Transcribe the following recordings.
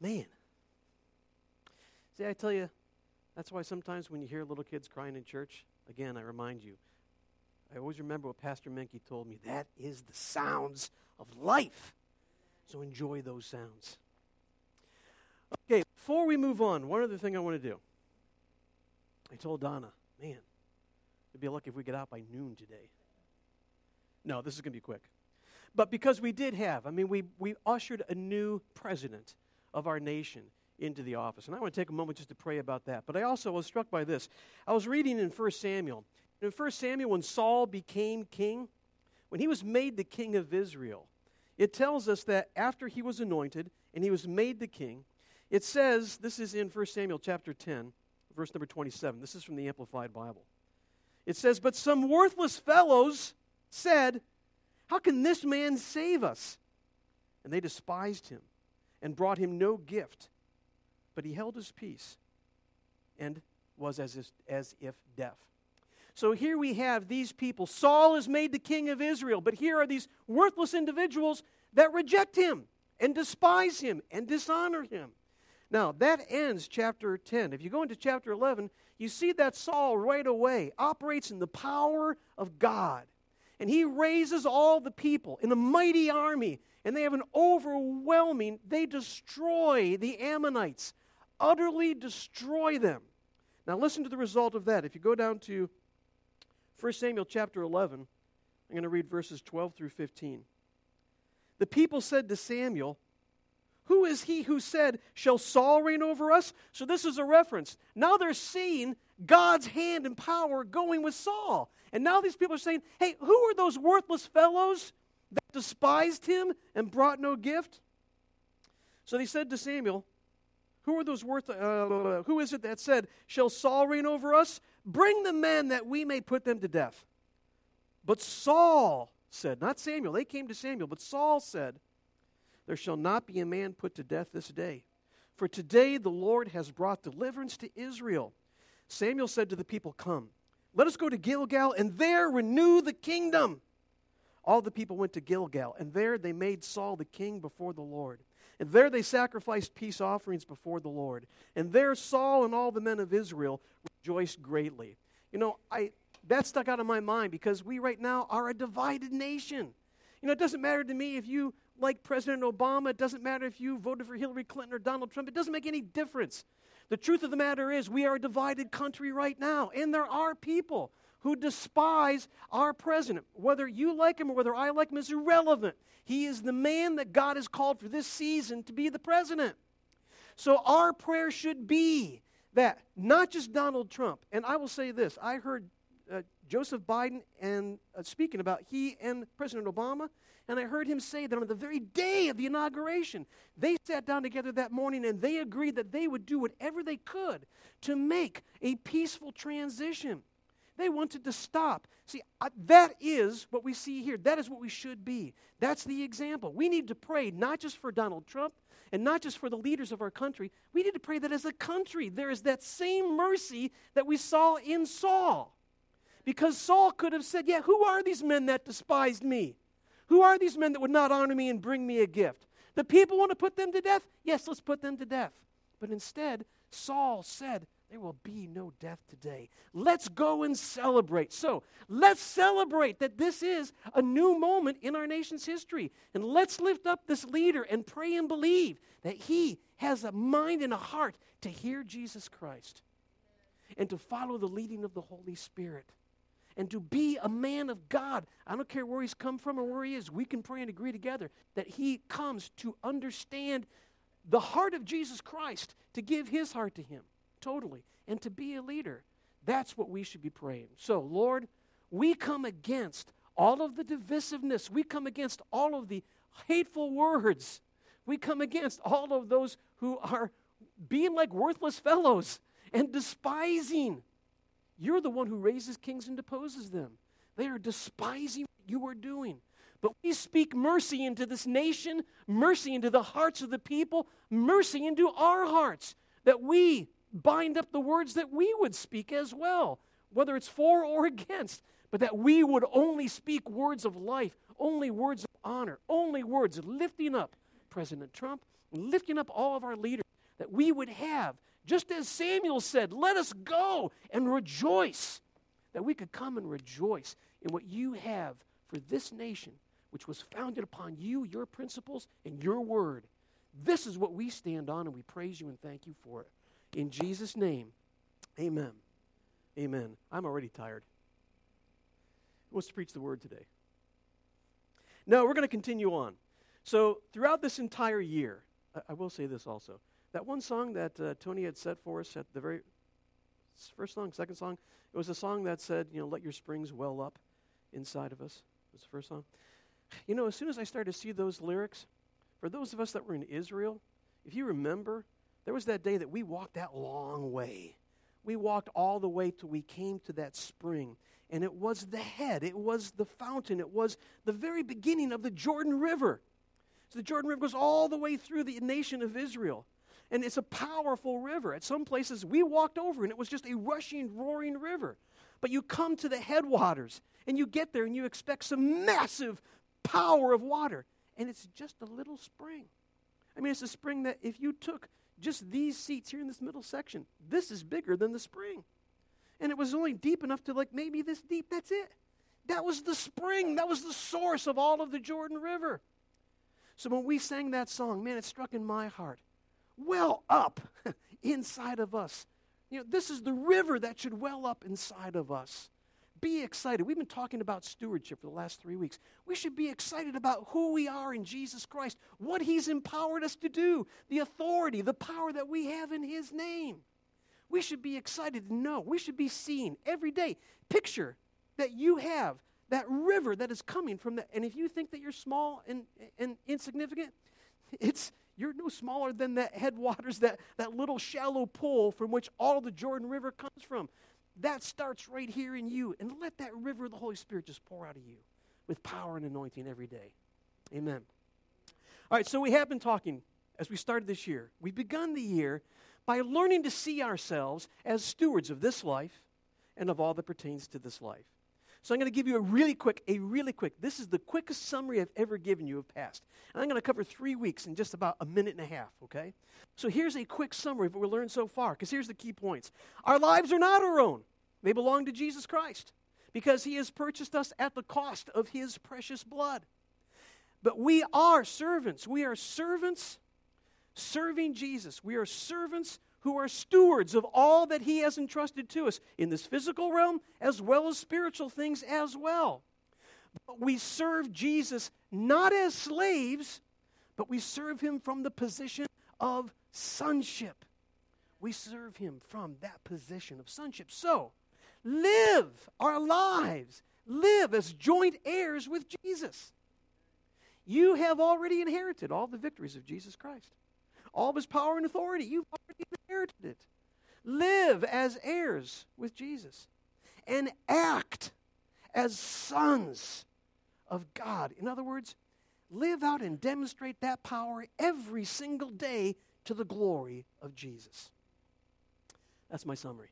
Man. See, I tell you, that's why sometimes when you hear little kids crying in church, again, I remind you, I always remember what Pastor Menke told me. That is the sounds of life. So enjoy those sounds. Okay, before we move on, one other thing I want to do. I told Donna, man, it'd be lucky if we get out by noon today. No, this is going to be quick. But because we did have, we ushered a new president of our nation into the office. And I want to take a moment just to pray about that. But I also was struck by this. I was reading in 1 Samuel. In 1 Samuel, when Saul became king, when he was made the king of Israel, it tells us that after he was anointed and he was made the king, it says, this is in 1 Samuel chapter 10, verse number 27. This is from the Amplified Bible. It says, "But some worthless fellows said, 'How can this man save us?' And they despised him and brought him no gift. But he held his peace and was as if deaf." So here we have these people. Saul is made the king of Israel, but here are these worthless individuals that reject him and despise him and dishonor him. Now, that ends chapter 10. If you go into chapter 11, you see that Saul right away operates in the power of God. And he raises all the people in a mighty army, and they have an overwhelming, they destroy the Ammonites, utterly destroy them. Now listen to the result of that. If you go down to 1 Samuel chapter 11, I'm going to read verses 12 through 15. "The people said to Samuel, 'Who is he who said, shall Saul reign over us?'" So this is a reference. Now they're seeing God's hand and power going with Saul. And now these people are saying, hey, who are those worthless fellows that despised him and brought no gift? So they said to Samuel, who is it that said, "Shall Saul reign over us? Bring the men that we may put them to death." But Saul said, not Samuel, they came to Samuel, but Saul said, "There shall not be a man put to death this day. For today the Lord has brought deliverance to Israel." Samuel said to the people, "Come, let us go to Gilgal and there renew the kingdom." All the people went to Gilgal, and there they made Saul the king before the Lord. And there they sacrificed peace offerings before the Lord. And there Saul and all the men of Israel rejoiced greatly. You know, that stuck out of my mind because we right now are a divided nation. You know, it doesn't matter to me if you like President Obama. It doesn't matter if you voted for Hillary Clinton or Donald Trump. It doesn't make any difference. The truth of the matter is we are a divided country right now. And there are people who despise our president. Whether you like him or whether I like him is irrelevant. He is the man that God has called for this season to be the president. So our prayer should be that not just Donald Trump. And I will say this. I heard Joseph Biden and speaking about he and President Obama, and I heard him say that on the very day of the inauguration, they sat down together that morning and they agreed that they would do whatever they could to make a peaceful transition. They wanted to stop. See, that is what we see here. That is what we should be. That's the example. We need to pray not just for Donald Trump and not just for the leaders of our country. We need to pray that as a country there is that same mercy that we saw in Saul. Because Saul could have said, yeah, who are these men that despised me? Who are these men that would not honor me and bring me a gift? The people want to put them to death? Yes, let's put them to death. But instead, Saul said, there will be no death today. Let's go and celebrate. So, let's celebrate that this is a new moment in our nation's history. And let's lift up this leader and pray and believe that he has a mind and a heart to hear Jesus Christ and to follow the leading of the Holy Spirit and to be a man of God. I don't care where he's come from or where he is. We can pray and agree together that he comes to understand the heart of Jesus Christ, to give his heart to him totally, and to be a leader. That's what we should be praying. So, Lord, we come against all of the divisiveness. We come against all of the hateful words. We come against all of those who are being like worthless fellows and despising. You're the one who raises kings and deposes them. They are despising what you are doing. But we speak mercy into this nation, mercy into the hearts of the people, mercy into our hearts, that we bind up the words that we would speak as well, whether it's for or against, but that we would only speak words of life, only words of honor, only words lifting up, President Trump, and lifting up all of our leaders, that we would have, just as Samuel said, let us go and rejoice, that we could come and rejoice in what you have for this nation, which was founded upon you, your principles, and your word. This is what we stand on, and we praise you and thank you for it. In Jesus' name, amen. Amen. I'm already tired. Who wants to preach the word today? No, we're going to continue on. So throughout this entire year, I will say this also. That one song that Tony had set for us at the very first song, second song, it was a song that said, let your springs well up inside of us. It was the first song. As soon as I started to see those lyrics, for those of us that were in Israel, if you remember, there was that day that we walked that long way. We walked all the way till we came to that spring. And it was the head. It was the fountain. It was the very beginning of the Jordan River. So the Jordan River goes all the way through the nation of Israel. And it's a powerful river. At some places we walked over and it was just a rushing, roaring river. But you come to the headwaters and you get there and you expect some massive power of water. And it's just a little spring. I mean, it's a spring that if you took just these seats here in this middle section, this is bigger than the spring. And it was only deep enough to maybe this deep. That's it. That was the spring. That was the source of all of the Jordan River. So when we sang that song, man, it struck in my heart. Well up inside of us. This is the river that should well up inside of us. Be excited. We've been talking about stewardship for the last 3 weeks. We should be excited about who we are in Jesus Christ, what he's empowered us to do, the authority, the power that we have in his name. We should be excited to know. We should be seeing every day. Picture that you have that river that is coming from that. And if you think that you're small and insignificant, you're no smaller than that headwaters, that little shallow pool from which all the Jordan River comes from. That starts right here in you. And let that river of the Holy Spirit just pour out of you with power and anointing every day. Amen. All right, so we have been talking as we started this year. We've begun the year by learning to see ourselves as stewards of this life and of all that pertains to this life. So I'm going to give you a really quick, this is the quickest summary I've ever given you of past. And I'm going to cover 3 weeks in just about a minute and a half, okay? So here's a quick summary of what we learned so far, because here's the key points. Our lives are not our own. They belong to Jesus Christ, because he has purchased us at the cost of his precious blood. But we are servants. We are servants serving Jesus. We are servants who are stewards of all that he has entrusted to us in this physical realm as well as spiritual things as well. But we serve Jesus not as slaves, but we serve him from the position of sonship. We serve him from that position of sonship. So, live our lives. Live as joint heirs with Jesus. You have already inherited all the victories of Jesus Christ. All of his power and authority, you've already inherited it. Live as heirs with Jesus. And act as sons of God. In other words, live out and demonstrate that power every single day to the glory of Jesus. That's my summary.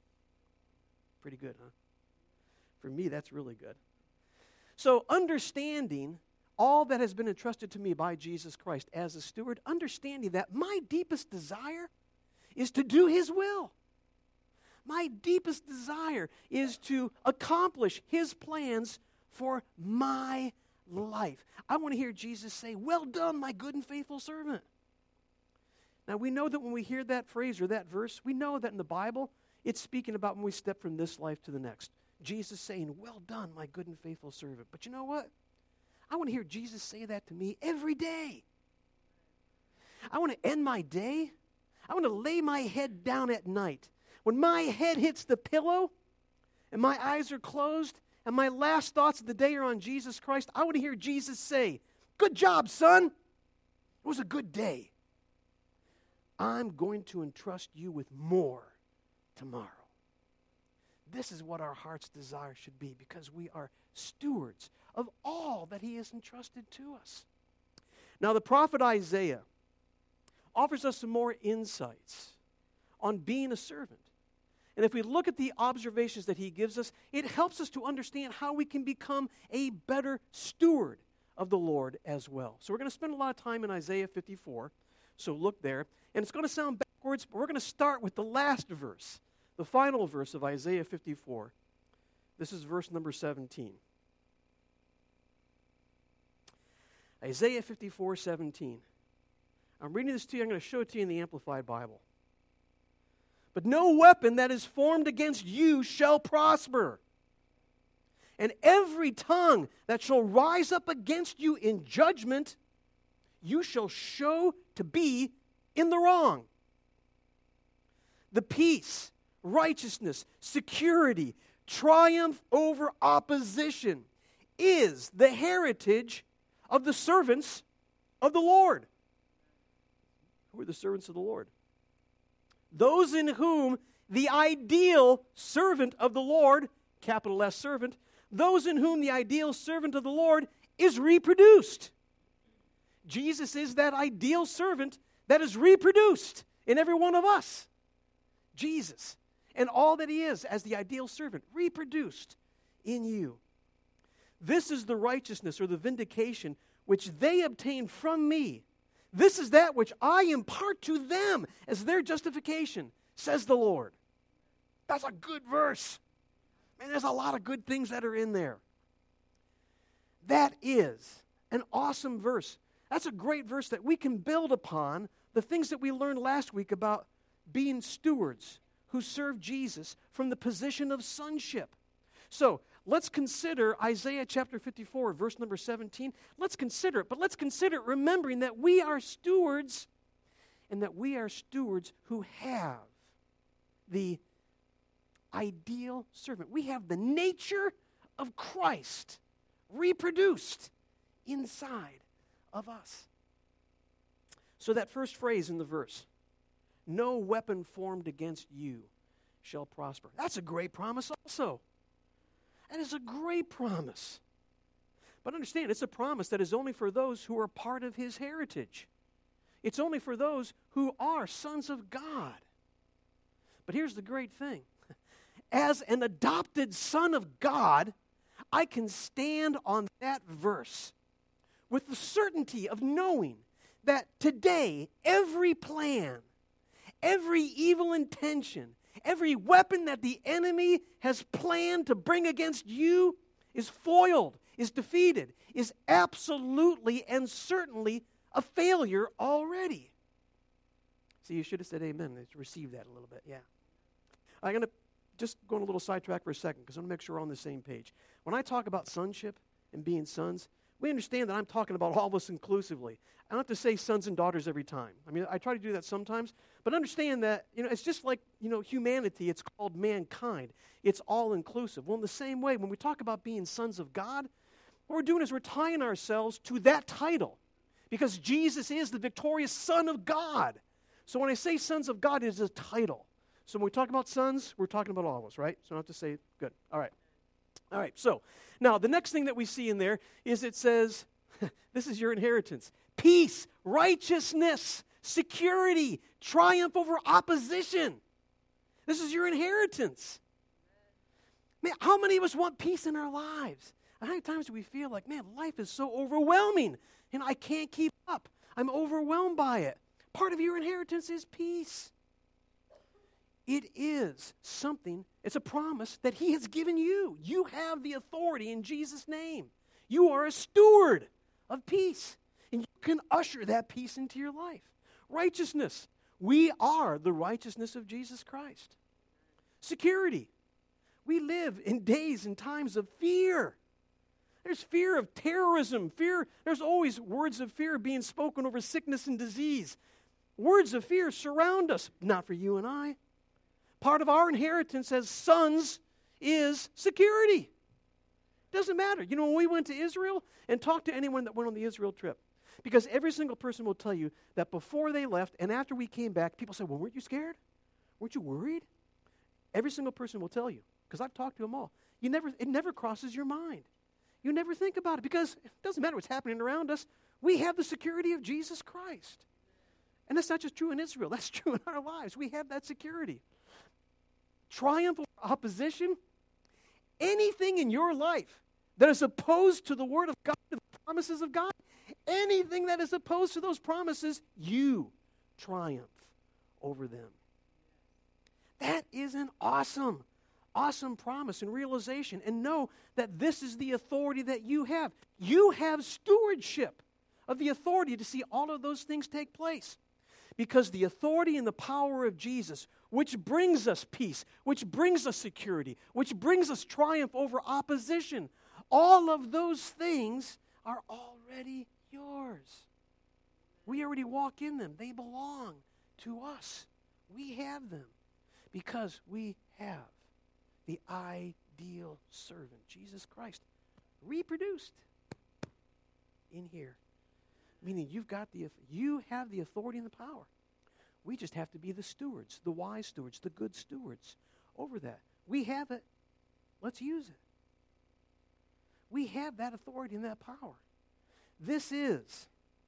Pretty good, huh? For me, that's really good. So understanding all that has been entrusted to me by Jesus Christ as a steward, understanding that my deepest desire is to do his will. My deepest desire is to accomplish his plans for my life. I want to hear Jesus say, "Well done, my good and faithful servant." Now, we know that when we hear that phrase or that verse, we know that in the Bible, it's speaking about when we step from this life to the next. Jesus saying, "Well done, my good and faithful servant." But you know what? I want to hear Jesus say that to me every day. I want to end my day. I want to lay my head down at night. When my head hits the pillow and my eyes are closed and my last thoughts of the day are on Jesus Christ, I want to hear Jesus say, "Good job, son. It was a good day. I'm going to entrust you with more tomorrow." This is what our heart's desire should be, because we are stewards of all that he has entrusted to us. Now, the prophet Isaiah offers us some more insights on being a servant. And if we look at the observations that he gives us, it helps us to understand how we can become a better steward of the Lord as well. So we're going to spend a lot of time in Isaiah 54. So look there. And it's going to sound backwards, but we're going to start with the last verse, the final verse of Isaiah 54. This is verse number 17. Isaiah 54:17. I'm reading this to you. I'm going to show it to you in the Amplified Bible. But no weapon that is formed against you shall prosper. And every tongue that shall rise up against you in judgment, you shall show to be in the wrong. The peace, righteousness, security, triumph over opposition is the heritage of the servants of the Lord. Who are the servants of the Lord? Those in whom the ideal servant of the Lord, capital S servant, those in whom the ideal servant of the Lord is reproduced. Jesus is that ideal servant that is reproduced in every one of us. Jesus. And all that he is as the ideal servant, reproduced in you. This is the righteousness or the vindication which they obtain from me. This is that which I impart to them as their justification, says the Lord. That's a good verse. Man, there's a lot of good things that are in there. That is an awesome verse. That's a great verse that we can build upon the things that we learned last week about being stewards who serve Jesus from the position of sonship. So, let's consider Isaiah chapter 54, verse number 17. Let's consider it, but let's consider it remembering that we are stewards and that we are stewards who have the ideal servant. We have the nature of Christ reproduced inside of us. So that first phrase in the verse, no weapon formed against you shall prosper. That's a great promise also. That is a great promise. But understand, it's a promise that is only for those who are part of his heritage. It's only for those who are sons of God. But here's the great thing. As an adopted son of God, I can stand on that verse with the certainty of knowing that today every plan, every evil intention, every weapon that the enemy has planned to bring against you is foiled, is defeated, is absolutely and certainly a failure already. See, you should have said amen. Let's receive that a little bit, yeah. I'm going to just go on a little sidetrack for a second because I want to make sure we're on the same page. When I talk about sonship and being sons, we understand that I'm talking about all of us inclusively. I don't have to say sons and daughters every time. I mean, I try to do that sometimes, but understand that, it's just like, humanity, it's called mankind. It's all inclusive. Well, in the same way, when we talk about being sons of God, what we're doing is we're tying ourselves to that title because Jesus is the victorious Son of God. So when I say sons of God, it is a title. So when we talk about sons, we're talking about all of us, right? So I don't have to say, good. All right, so now the next thing that we see in there is it says, this is your inheritance. Peace, righteousness, security, triumph over opposition. This is your inheritance. Man, how many of us want peace in our lives? How many times do we feel like, man, life is so overwhelming and I can't keep up. I'm overwhelmed by it. Part of your inheritance is peace. It is something, it's a promise that he has given you. You have the authority in Jesus' name. You are a steward of peace, and you can usher that peace into your life. Righteousness. We are the righteousness of Jesus Christ. Security. We live in days and times of fear. There's fear of terrorism, fear. There's always words of fear being spoken over sickness and disease. Words of fear surround us, not for you and I. Part of our inheritance as sons is security. Doesn't matter. When we went to Israel and talked to anyone that went on the Israel trip, because every single person will tell you that before they left and after we came back, people say, well, weren't you scared? Weren't you worried? Every single person will tell you, because I've talked to them all. It never crosses your mind. You never think about it because it doesn't matter what's happening around us. We have the security of Jesus Christ. And that's not just true in Israel. That's true in our lives. We have that security. Triumph over opposition. Anything in your life that is opposed to the Word of God, to the promises of God. Anything that is opposed to those promises, you triumph over them. That is an awesome promise and realization. And know that this is the authority that you have. You have stewardship of the authority to see all of those things take place. Because the authority and the power of Jesus, which brings us peace, which brings us security, which brings us triumph over opposition, all of those things are already yours. We already walk in them. They belong to us. We have them because we have the ideal servant, Jesus Christ, reproduced in here. Meaning you have the authority and the power. We just have to be the stewards, the wise stewards, the good stewards over that. We have it. Let's use it. We have that authority and that power. This is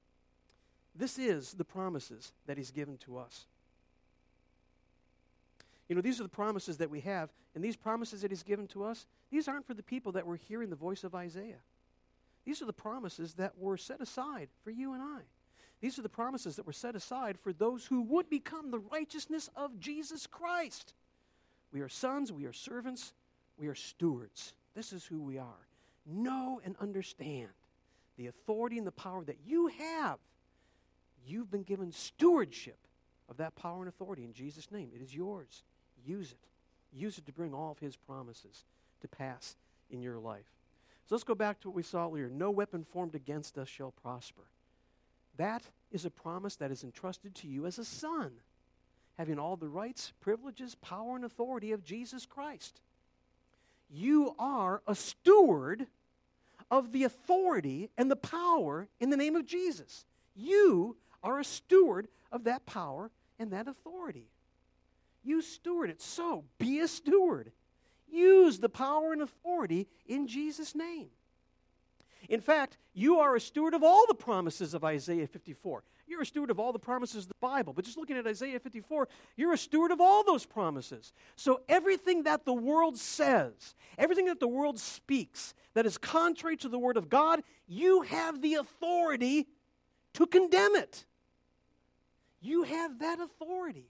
the promises that he's given to us. You know, these are the promises that we have, and these promises that he's given to us, these aren't for the people that were hearing the voice of Isaiah. These are the promises that were set aside for you and I. These are the promises that were set aside for those who would become the righteousness of Jesus Christ. We are sons, we are servants, we are stewards. This is who we are. Know and understand the authority and the power that you have. You've been given stewardship of that power and authority in Jesus' name. It is yours. Use it. Use it to bring all of his promises to pass in your life. So let's go back to what we saw earlier. No weapon formed against us shall prosper. That is a promise that is entrusted to you as a son, having all the rights, privileges, power, and authority of Jesus Christ. You are a steward of the authority and the power in the name of Jesus. You are a steward of that power and that authority. You steward it. So be a steward. Use the power and authority in Jesus' name. In fact, you are a steward of all the promises of Isaiah 54. You're a steward of all the promises of the Bible. But just looking at Isaiah 54, you're a steward of all those promises. So everything that the world says, everything that the world speaks that is contrary to the Word of God, you have the authority to condemn it. You have that authority.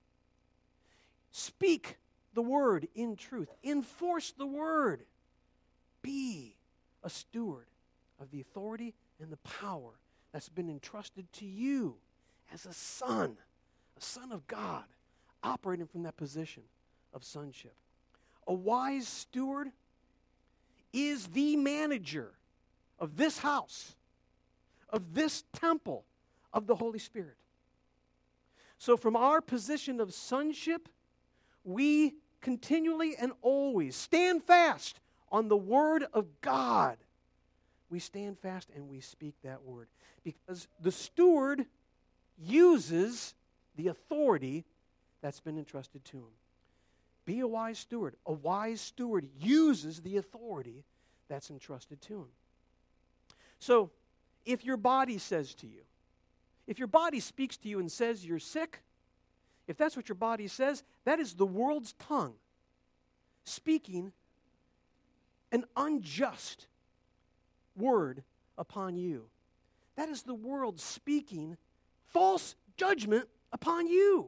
Speak the Word in truth. Enforce the Word. Be a steward of the authority and the power that's been entrusted to you as a son of God, operating from that position of sonship. A wise steward is the manager of this house, of this temple of the Holy Spirit. So from our position of sonship, we continually and always stand fast on the Word of God. We stand fast and we speak that word. Because the steward uses the authority that's been entrusted to him. Be a wise steward. A wise steward uses the authority that's entrusted to him. So, if your body says to you, if your body speaks to you and says you're sick, if that's what your body says, that is the world's tongue speaking an unjust word upon you. That is the world speaking false judgment upon you.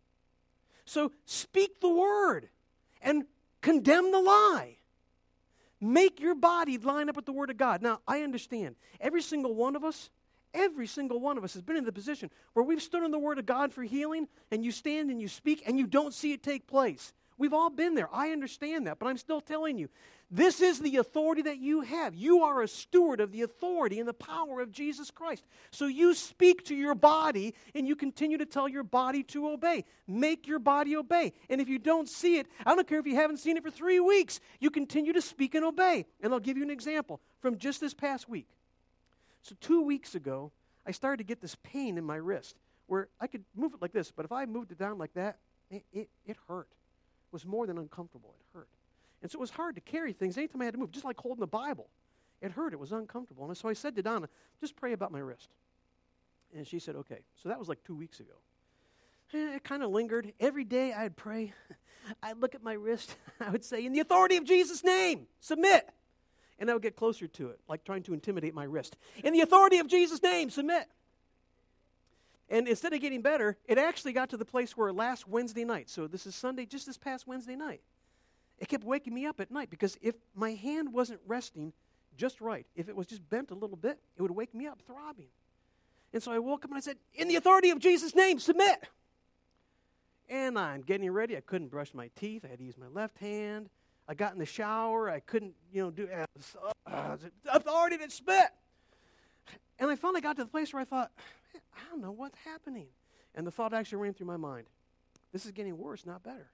So speak the word and condemn the lie. Make your body line up with the Word of God. Now, I understand. Every single one of us has been in the position where we've stood on the Word of God for healing, and you stand and you speak, and you don't see it take place. We've all been there. I understand that, but I'm still telling you, this is the authority that you have. You are a steward of the authority and the power of Jesus Christ. So you speak to your body, and you continue to tell your body to obey. Make your body obey. And if you don't see it, I don't care if you haven't seen it for 3 weeks, you continue to speak and obey. And I'll give you an example from just this past week. So 2 weeks ago, I started to get this pain in my wrist where I could move it like this, but if I moved it down like that, it hurt. It was more than uncomfortable. It hurt. And so it was hard to carry things anytime I had to move, just like holding the Bible. It hurt. It was uncomfortable. And so I said to Donna, just pray about my wrist. And she said, okay. So that was like 2 weeks ago. And it kind of lingered. Every day I'd pray. I'd look at my wrist. I would say, in the authority of Jesus' name, submit. And I would get closer to it, like trying to intimidate my wrist. In the authority of Jesus' name, submit. And instead of getting better, it actually got to the place where last Wednesday night, so this is Sunday, just this past Wednesday night, it kept waking me up at night because if my hand wasn't resting just right, if it was just bent a little bit, it would wake me up throbbing. And so I woke up and I said, in the authority of Jesus' name, submit. And I'm getting ready. I couldn't brush my teeth. I had to use my left hand. I got in the shower. I couldn't, do authority to spit. And I finally got to the place where I thought, I don't know what's happening. And the thought actually ran through my mind. This is getting worse, not better.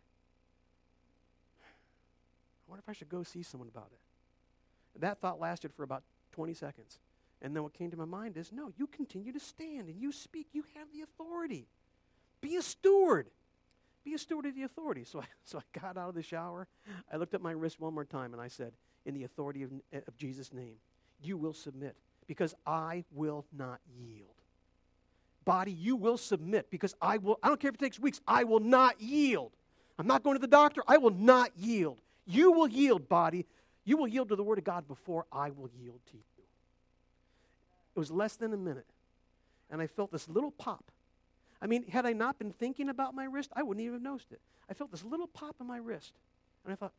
I wonder if I should go see someone about it. That thought lasted for about 20 seconds. And then what came to my mind is, no, you continue to stand and you speak. You have the authority. Be a steward. Be a steward of the authority. So I got out of the shower. I looked at my wrist one more time and I said, in the authority of Jesus' name, you will submit because I will not yield. Body, you will submit because I don't care if it takes weeks, I will not yield. I'm not going to the doctor. I will not yield. You will yield, body. You will yield to the Word of God before I will yield to you. It was less than a minute, and I felt this little pop. I mean, had I not been thinking about my wrist, I wouldn't even have noticed it. I felt this little pop in my wrist, and I thought,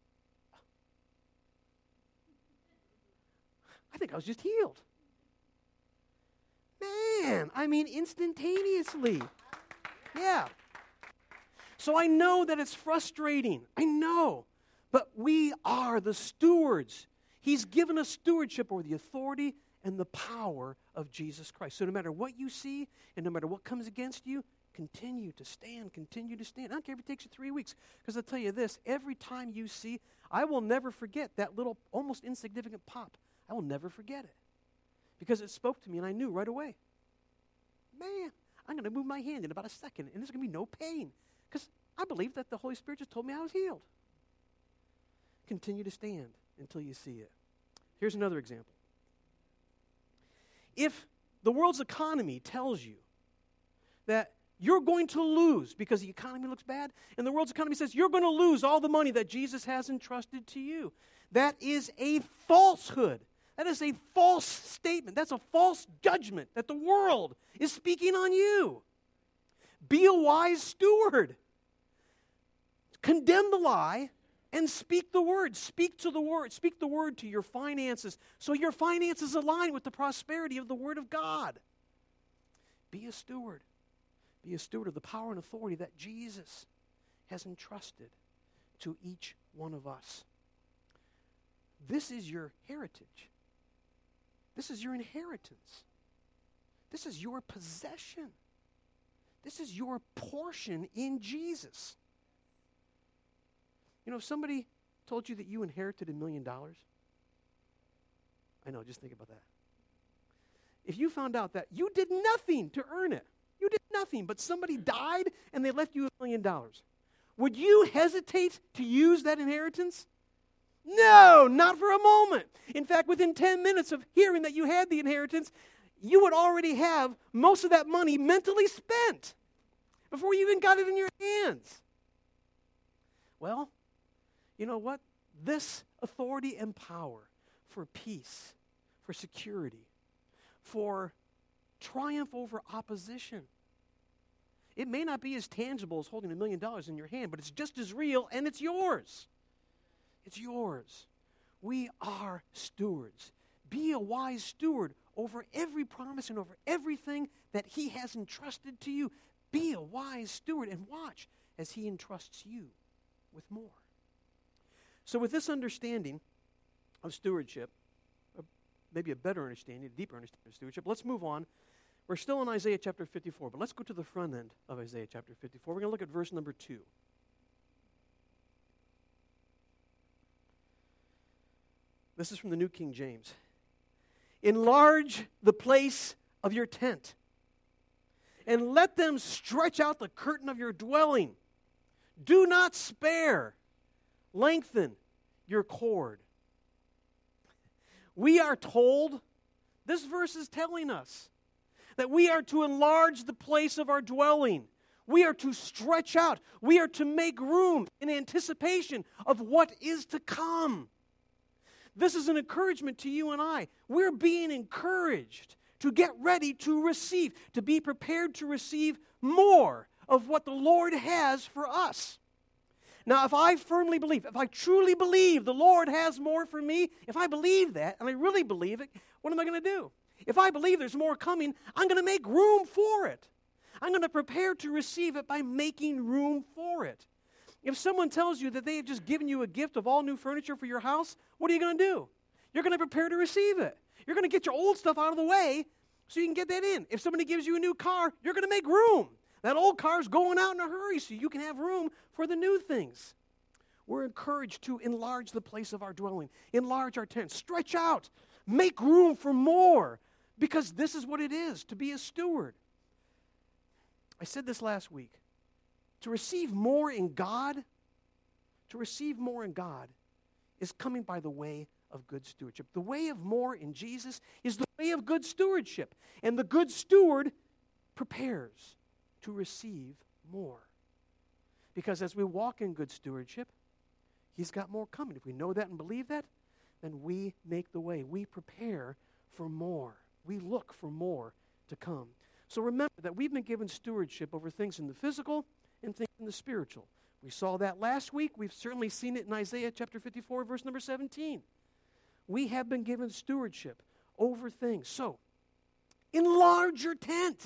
I think I was just healed. Man, I mean, instantaneously. Yeah. So I know that it's frustrating. I know. But we are the stewards. He's given us stewardship over the authority and the power of Jesus Christ. So no matter what you see and no matter what comes against you, continue to stand, continue to stand. I don't care if it takes you 3 weeks, because I'll tell you this, every time you see, I will never forget that little, almost insignificant pop. I will never forget it, because it spoke to me and I knew right away, man, I'm going to move my hand in about a second and there's going to be no pain, because I believe that the Holy Spirit just told me I was healed. Continue to stand until you see it. Here's another example. If the world's economy tells you that you're going to lose because the economy looks bad, and the world's economy says you're going to lose all the money that Jesus has entrusted to you, that is a falsehood. That is a false statement. That's a false judgment that the world is speaking on you. Be a wise steward. Condemn the lie and speak the word. Speak to the word. Speak the word to your finances so your finances align with the prosperity of the Word of God. Be a steward. Be a steward of the power and authority that Jesus has entrusted to each one of us. This is your heritage. This is your inheritance. This is your possession. This is your portion in Jesus. You know, if somebody told you that you inherited $1 million, I know, just think about that. If you found out that you did nothing to earn it, you did nothing, but somebody died and they left you $1 million, would you hesitate to use that inheritance? No, not for a moment. In fact, within 10 minutes of hearing that you had the inheritance, you would already have most of that money mentally spent before you even got it in your hands. Well, you know what? This authority and power for peace, for security, for triumph over opposition. It may not be as tangible as holding $1 million in your hand, but it's just as real, and it's yours. It's yours. We are stewards. Be a wise steward over every promise and over everything that He has entrusted to you. Be a wise steward and watch as He entrusts you with more. So with this understanding of stewardship, or maybe a better understanding, a deeper understanding of stewardship, let's move on. We're still in Isaiah chapter 54, but let's go to the front end of Isaiah chapter 54. We're going to look at verse number 2. This is from the New King James. Enlarge the place of your tent, and let them stretch out the curtain of your dwelling. Do not spare. Lengthen your cord. We are told, this verse is telling us, that we are to enlarge the place of our dwelling. We are to stretch out. We are to make room in anticipation of what is to come. This is an encouragement to you and I. We're being encouraged to get ready to receive, to be prepared to receive more of what the Lord has for us. Now, if I firmly believe, if I truly believe the Lord has more for me, if I believe that, and I really believe it, what am I going to do? If I believe there's more coming, I'm going to make room for it. I'm going to prepare to receive it by making room for it. If someone tells you that they have just given you a gift of all new furniture for your house, what are you going to do? You're going to prepare to receive it. You're going to get your old stuff out of the way so you can get that in. If somebody gives you a new car, you're going to make room. That old car's going out in a hurry so you can have room for the new things. We're encouraged to enlarge the place of our dwelling, enlarge our tent, stretch out, make room for more, because this is what it is to be a steward. I said this last week. To receive more in God, is coming by the way of good stewardship. The way of more in Jesus is the way of good stewardship. And the good steward prepares to receive more. Because as we walk in good stewardship, He's got more coming. If we know that and believe that, then we make the way. We prepare for more. We look for more to come. So remember that we've been given stewardship over things in the physical and things in the spiritual. We saw that last week. We've certainly seen it in Isaiah chapter 54, verse number 17. We have been given stewardship over things. So, enlarge your tent.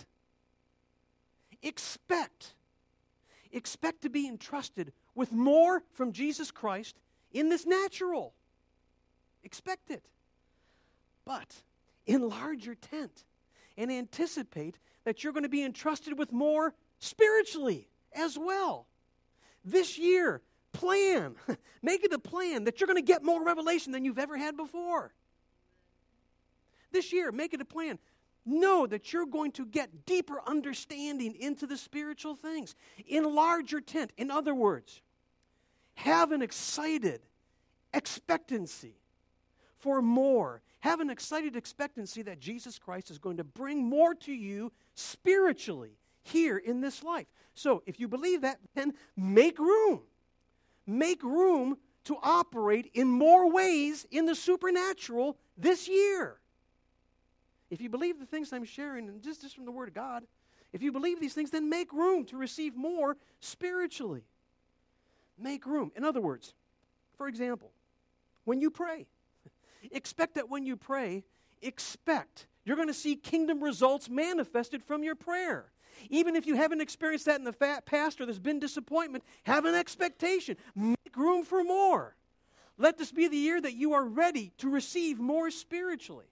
Expect to be entrusted with more from Jesus Christ in this natural. Expect it. But enlarge your tent and anticipate that you're going to be entrusted with more spiritually as well. This year, make it a plan that you're going to get more revelation than you've ever had before. This year, make it a plan. Know that you're going to get deeper understanding into the spiritual things. Enlarge your tent. In other words, have an excited expectancy for more. Have an excited expectancy that Jesus Christ is going to bring more to you spiritually here in this life. So, if you believe that, then make room. Make room to operate in more ways in the supernatural this year. If you believe the things I'm sharing, and just from the Word of God, if you believe these things, then make room to receive more spiritually. Make room. In other words, for example, when you pray, expect that when you pray, you're going to see kingdom results manifested from your prayer. Even if you haven't experienced that in the past or there's been disappointment, have an expectation. Make room for more. Let this be the year that you are ready to receive more spiritually.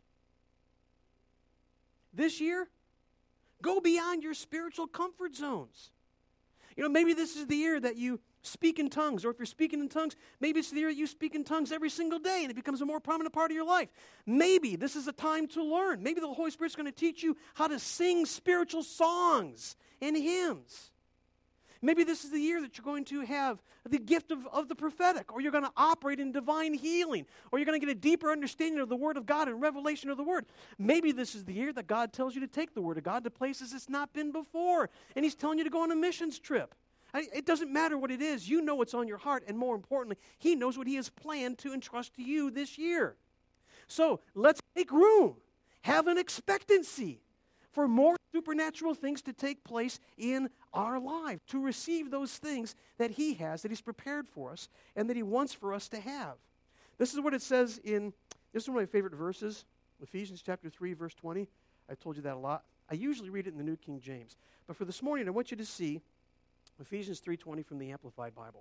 This year, go beyond your spiritual comfort zones. Maybe this is the year that you speak in tongues, or if you're speaking in tongues, maybe it's the year that you speak in tongues every single day and it becomes a more prominent part of your life. Maybe this is a time to learn. Maybe the Holy Spirit's going to teach you how to sing spiritual songs and hymns. Maybe this is the year that you're going to have the gift of the prophetic, or you're going to operate in divine healing, or you're going to get a deeper understanding of the Word of God and revelation of the Word. Maybe this is the year that God tells you to take the Word of God to places it's not been before, and He's telling you to go on a missions trip. It doesn't matter what it is. You know what's on your heart, and more importantly, He knows what He has planned to entrust to you this year. So let's make room. Have an expectancy for more supernatural things to take place in our life, to receive those things that He has, that He's prepared for us, and that He wants for us to have. This is what it says this is one of my favorite verses, Ephesians chapter 3, verse 20. I've told you that a lot. I usually read it in the New King James. But for this morning, I want you to see Ephesians 3:20 from the Amplified Bible.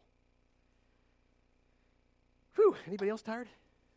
Whew, anybody else tired?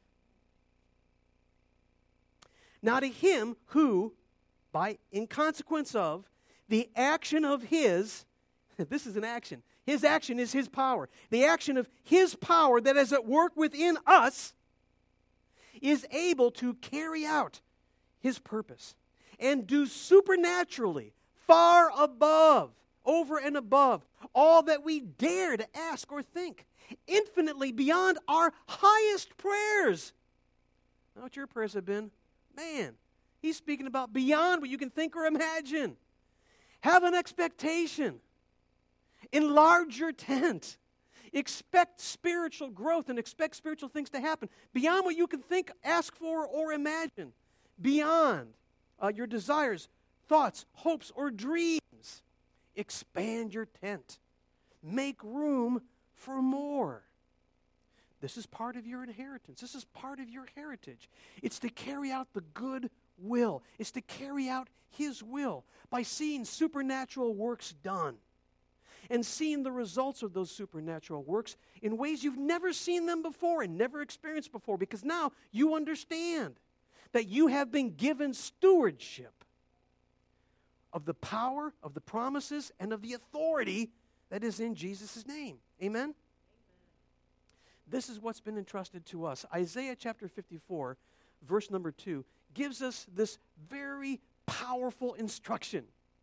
Now to Him who, in consequence of the action of His, this is an action. His action is His power. The action of His power that is at work within us is able to carry out His purpose and do supernaturally, far above, over and above, all that we dare to ask or think, infinitely beyond our highest prayers. Know what your prayers have been? Man, He's speaking about beyond what you can think or imagine. Have an expectation. Enlarge your tent. Expect spiritual growth and expect spiritual things to happen beyond what you can think, ask for, or imagine. Beyond your desires, thoughts, hopes, or dreams. Expand your tent. Make room for more. This is part of your inheritance. This is part of your heritage. It's to carry out the good will. It's to carry out His will by seeing supernatural works done and seeing the results of those supernatural works in ways you've never seen them before and never experienced before, because now you understand that you have been given stewardship of the power, of the promises, and of the authority that is in Jesus' name. Amen? This is what's been entrusted to us. Isaiah chapter 54, verse number 2, gives us this very powerful instruction.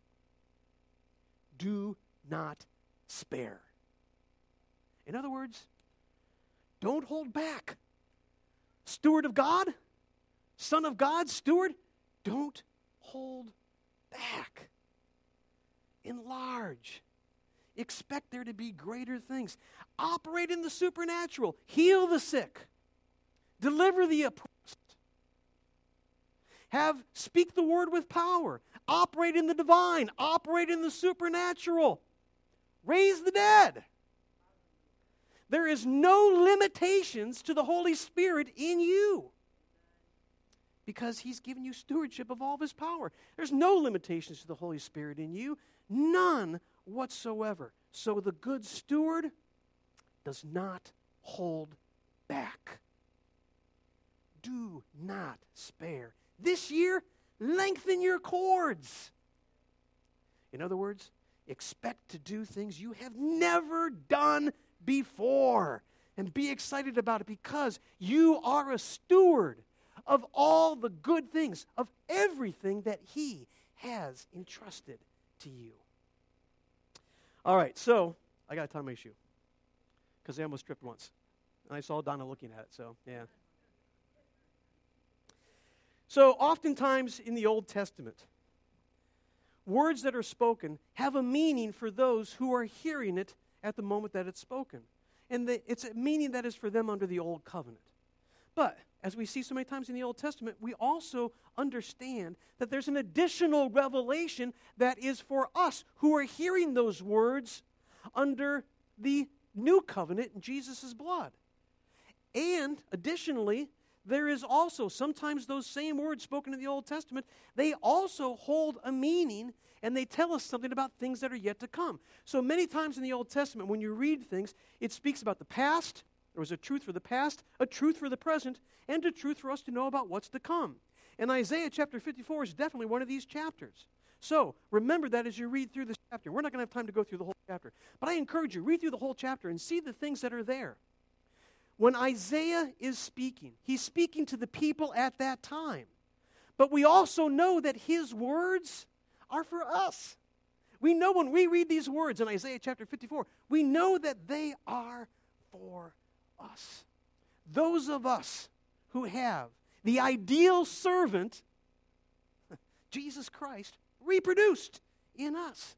Do not spare. In other words, don't hold back. Steward of God, Son of God, steward, don't hold back. Enlarge. Expect there to be greater things. Operate in the supernatural. Heal the sick. Deliver the oppressed. Speak the word with power. Operate in the divine. Operate in the supernatural. Raise the dead. There is no limitations to the Holy Spirit in you, because He's given you stewardship of all of His power. There's no limitations to the Holy Spirit in you. None whatsoever. So the good steward does not hold back. Do not spare. This year, lengthen your cords. In other words, expect to do things you have never done before. And be excited about it, because you are a steward of all the good things, of everything that He has entrusted to you. All right, so I got to tie my shoe, because I almost tripped once. And I saw Donna looking at it, so yeah. So oftentimes in the Old Testament, words that are spoken have a meaning for those who are hearing it at the moment that it's spoken. And it's a meaning that is for them under the Old Covenant. But as we see so many times in the Old Testament, we also understand that there's an additional revelation that is for us who are hearing those words under the New Covenant in Jesus' blood. And additionally, there is also, sometimes those same words spoken in the Old Testament, they also hold a meaning, and they tell us something about things that are yet to come. So many times in the Old Testament, when you read things, it speaks about the past. There was a truth for the past, a truth for the present, and a truth for us to know about what's to come. And Isaiah chapter 54 is definitely one of these chapters. So remember that as you read through this chapter. We're not going to have time to go through the whole chapter, but I encourage you, read through the whole chapter and see the things that are there. When Isaiah is speaking, he's speaking to the people at that time. But we also know that his words are for us. We know when we read these words in Isaiah chapter 54, we know that they are for us. Those of us who have the ideal servant, Jesus Christ, reproduced in us.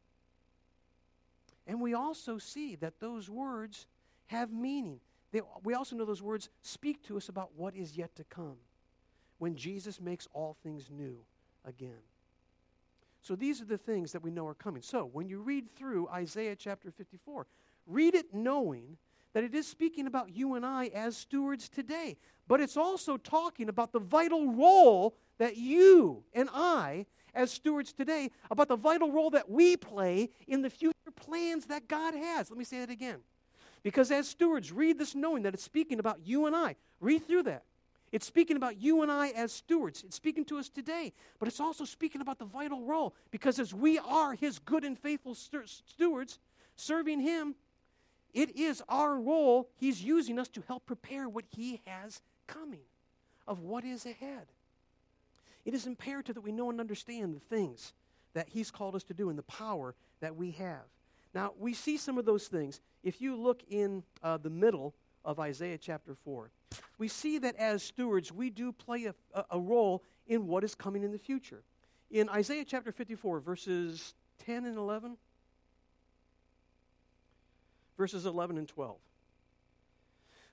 And we also see that those words have meaning. We also know those words speak to us about what is yet to come when Jesus makes all things new again. So these are the things that we know are coming. So when you read through Isaiah chapter 54, read it knowing that it is speaking about you and I as stewards today. But it's also talking about the vital role that you and I, as stewards today, about the vital role that we play in the future plans that God has. Let me say that again. Because as stewards, read this knowing that it's speaking about you and I. Read through that. It's speaking about you and I as stewards. It's speaking to us today. But it's also speaking about the vital role. Because as we are His good and faithful stewards, serving Him, it is our role. He's using us to help prepare what He has coming, of what is ahead. It is imperative that we know and understand the things that He's called us to do and the power that we have. Now, we see some of those things. If you look in the middle of Isaiah chapter 4, we see that as stewards, we do play a role in what is coming in the future. In Isaiah chapter 54, verses 10 and 11, verses 11 and 12.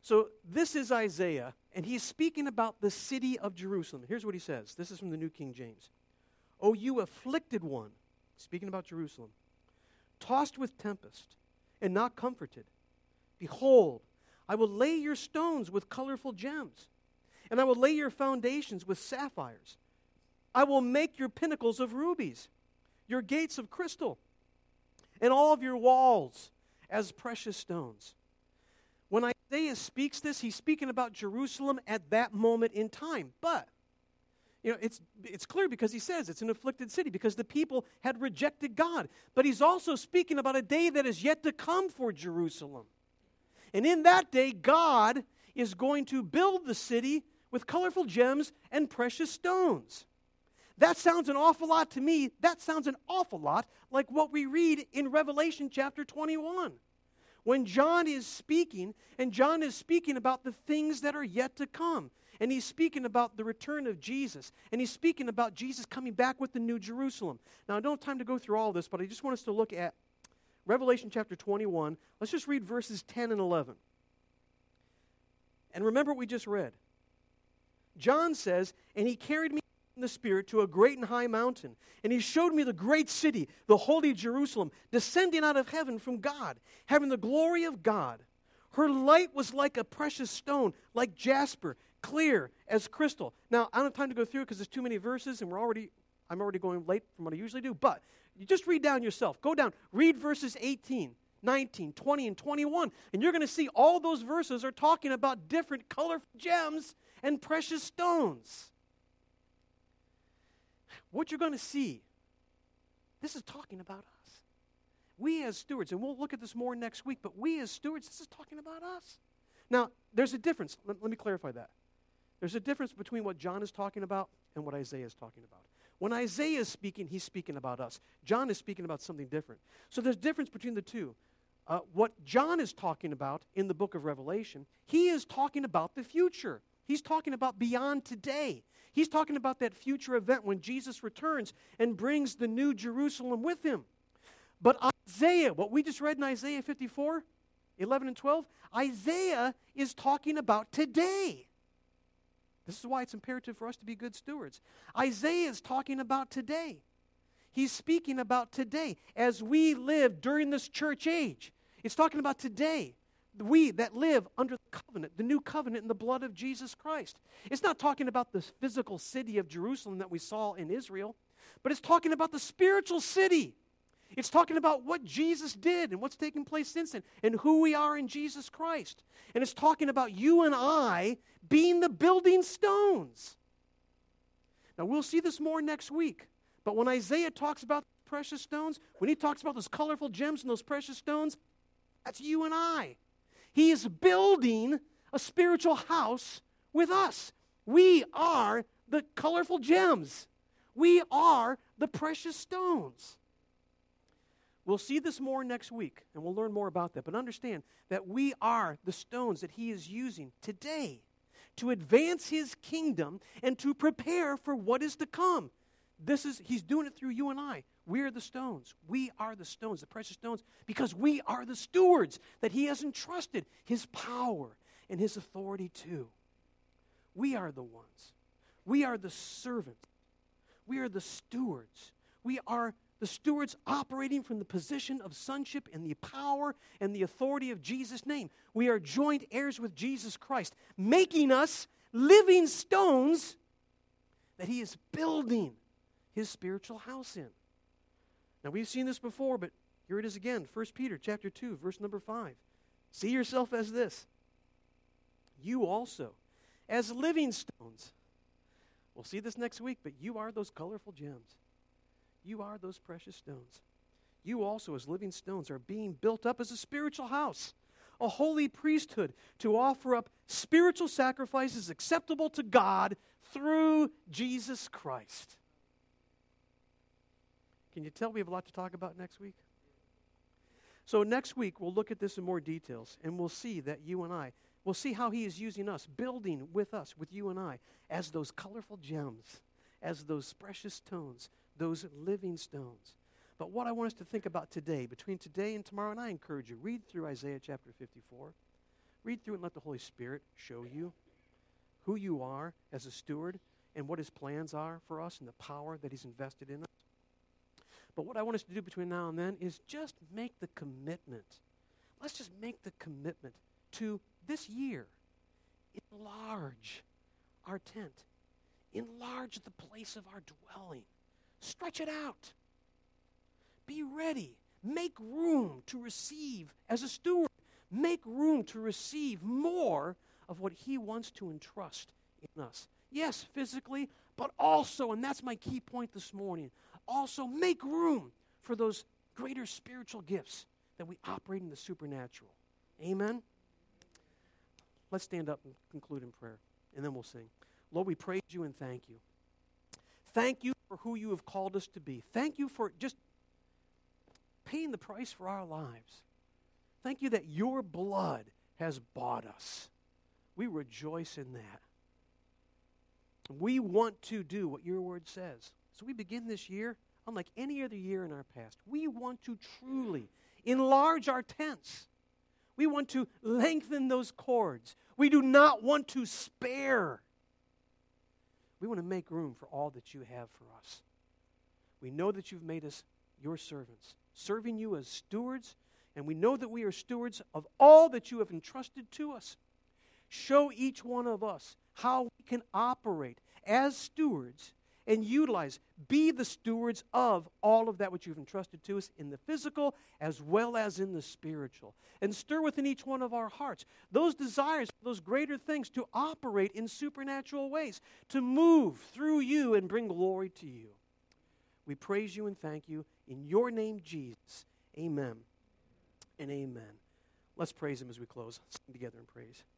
So this is Isaiah, and he's speaking about the city of Jerusalem. Here's what he says. This is from the New King James. "O you afflicted one," speaking about Jerusalem, "tossed with tempest and not comforted. Behold, I will lay your stones with colorful gems, and I will lay your foundations with sapphires. I will make your pinnacles of rubies, your gates of crystal, and all of your walls as precious stones." When Isaiah speaks this, he's speaking about Jerusalem at that moment in time. But, it's clear because he says it's an afflicted city because the people had rejected God. But he's also speaking about a day that is yet to come for Jerusalem. And in that day, God is going to build the city with colorful gems and precious stones. That sounds an awful lot to me. That sounds an awful lot like what we read in Revelation chapter 21. When John is speaking, and John is speaking about the things that are yet to come. And he's speaking about the return of Jesus. And he's speaking about Jesus coming back with the New Jerusalem. Now, I don't have time to go through all this, but I just want us to look at Revelation chapter 21. Let's just read verses 10 and 11. And remember what we just read. John says, "And he carried me in the Spirit to a great and high mountain. And he showed me the great city, the holy Jerusalem, descending out of heaven from God, having the glory of God. Her light was like a precious stone, like jasper, clear as crystal." Now, I don't have time to go through it because there's too many verses, and I'm already going late from what I usually do. But you just read down yourself. Go down. Read verses 18, 19, 20, and 21. And you're going to see all those verses are talking about different colorful gems and precious stones. What you're going to see, this is talking about us. We as stewards, and we'll look at this more next week, but we as stewards, this is talking about us. Now, there's a difference. Let me clarify that. There's a difference between what John is talking about and what Isaiah is talking about. When Isaiah is speaking, he's speaking about us. John is speaking about something different. So there's a difference between the two. What John is talking about in the book of Revelation, he is talking about the future. He's talking about beyond today. He's talking about that future event when Jesus returns and brings the new Jerusalem with him. But Isaiah, what we just read in Isaiah 54, 11 and 12, Isaiah is talking about today. This is why it's imperative for us to be good stewards. Isaiah is talking about today. He's speaking about today as we live during this church age. It's talking about today. We that live under the covenant, the new covenant in the blood of Jesus Christ. It's not talking about the physical city of Jerusalem that we saw in Israel, but it's talking about the spiritual city. It's talking about what Jesus did and what's taken place since then and who we are in Jesus Christ. And it's talking about you and I being the building stones. Now, we'll see this more next week, but when Isaiah talks about precious stones, when he talks about those colorful gems and those precious stones, that's you and I. He is building a spiritual house with us. We are the colorful gems. We are the precious stones. We'll see this more next week, and we'll learn more about that. But understand that we are the stones that he is using today to advance his kingdom and to prepare for what is to come. He's doing it through you and I. We are the stones. We are the stones, the precious stones, because we are the stewards that he has entrusted his power and his authority to. We are the ones. We are the servants. We are the stewards. We are the stewards operating from the position of sonship and the power and the authority of Jesus' name. We are joint heirs with Jesus Christ, making us living stones that he is building his spiritual house in. Now, we've seen this before, but here it is again. 1 Peter chapter 2, verse number 5. See yourself as this. You also, as living stones. We'll see this next week, but you are those colorful gems. You are those precious stones. You also, as living stones, are being built up as a spiritual house, a holy priesthood to offer up spiritual sacrifices acceptable to God through Jesus Christ. Can you tell we have a lot to talk about next week? So next week, we'll look at this in more details, and we'll see that you and I, we'll see how he is using us, building with us, with you and I, as those colorful gems, as those precious stones, those living stones. But what I want us to think about today, between today and tomorrow, and I encourage you, read through Isaiah chapter 54. Read through it and let the Holy Spirit show you who you are as a steward and what his plans are for us and the power that he's invested in us. But what I want us to do between now and then is just make the commitment. Let's just make the commitment to this year. Enlarge our tent. Enlarge the place of our dwelling. Stretch it out. Be ready. Make room to receive as a steward. Make room to receive more of what he wants to entrust in us. Yes, physically, but also, and that's my key point this morning, also make room for those greater spiritual gifts that we operate in the supernatural. Amen? Let's stand up and conclude in prayer, and then we'll sing. Lord, we praise you and thank you. Thank you for who you have called us to be. Thank you for just paying the price for our lives. Thank you that your blood has bought us. We rejoice in that. We want to do what your word says. So we begin this year, unlike any other year in our past. We want to truly enlarge our tents. We want to lengthen those cords. We do not want to spare. We want to make room for all that you have for us. We know that you've made us your servants, serving you as stewards, and we know that we are stewards of all that you have entrusted to us. Show each one of us how we can operate as stewards and utilize, be the stewards of all of that which you've entrusted to us in the physical as well as in the spiritual. And stir within each one of our hearts those desires, those greater things to operate in supernatural ways, to move through you and bring glory to you. We praise you and thank you. In your name, Jesus, amen and amen. Let's praise him as we close. Sing together in praise.